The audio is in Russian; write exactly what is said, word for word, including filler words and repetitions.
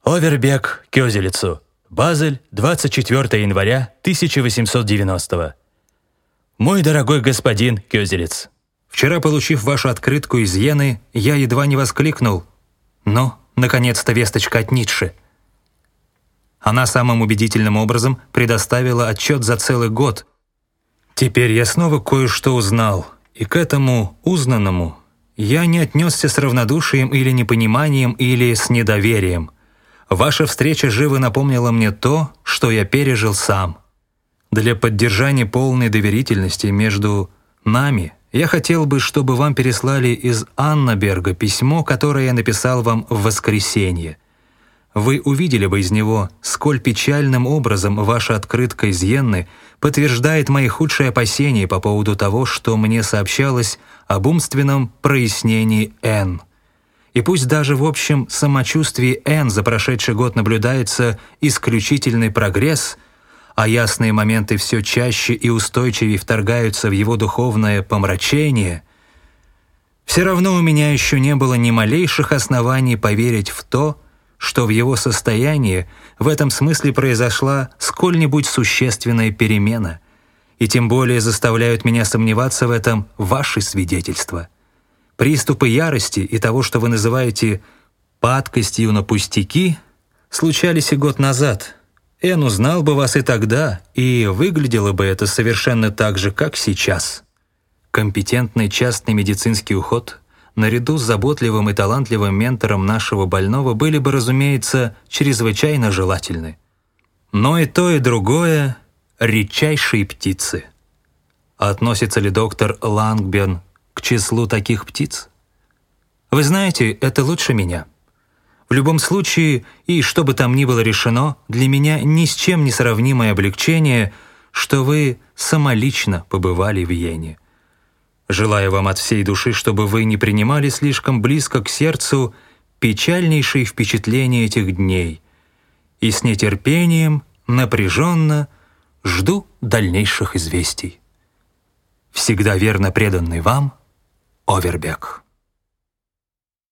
Овербек Кёзелецу. Базель, двадцать четвёртого января тысяча восемьсот девяностого. Мой дорогой господин Кёзелец, вчера, получив вашу открытку из Йены, я едва не воскликнул: «Ну, наконец-то весточка от Ницше». Она самым убедительным образом предоставила отчет за целый год. Теперь я снова кое-что узнал, и к этому узнанному я не отнесся с равнодушием или непониманием или с недоверием. Ваша встреча живо напомнила мне то, что я пережил сам. Для поддержания полной доверительности между нами я хотел бы, чтобы вам переслали из Аннаберга письмо, которое я написал вам в воскресенье. Вы увидели бы из него, сколь печальным образом ваша открытка из Йенны подтверждает мои худшие опасения по поводу того, что мне сообщалось об умственном прояснении Н. И пусть даже в общем самочувствии Н за прошедший год наблюдается исключительный прогресс, а ясные моменты все чаще и устойчивее вторгаются в его духовное помрачение, все равно у меня еще не было ни малейших оснований поверить в то, что в его состоянии в этом смысле произошла сколь-нибудь существенная перемена, и тем более заставляют меня сомневаться в этом ваши свидетельства. Приступы ярости и того, что вы называете «падкостью на пустяки», случались и год назад. Эн узнал бы вас и тогда, и выглядело бы это совершенно так же, как сейчас. Компетентный частный медицинский уход наряду с заботливым и талантливым ментором нашего больного были бы, разумеется, чрезвычайно желательны. Но и то, и другое — редчайшие птицы. Относится ли доктор Лангбен к числу таких птиц? Вы знаете, это лучше меня. В любом случае, и что бы там ни было решено, для меня ни с чем не сравнимое облегчение, что вы самолично побывали в Йене. Желаю вам от всей души, чтобы вы не принимали слишком близко к сердцу печальнейшие впечатления этих дней, и с нетерпением, напряженно жду дальнейших известий. Всегда верно преданный вам Овербек.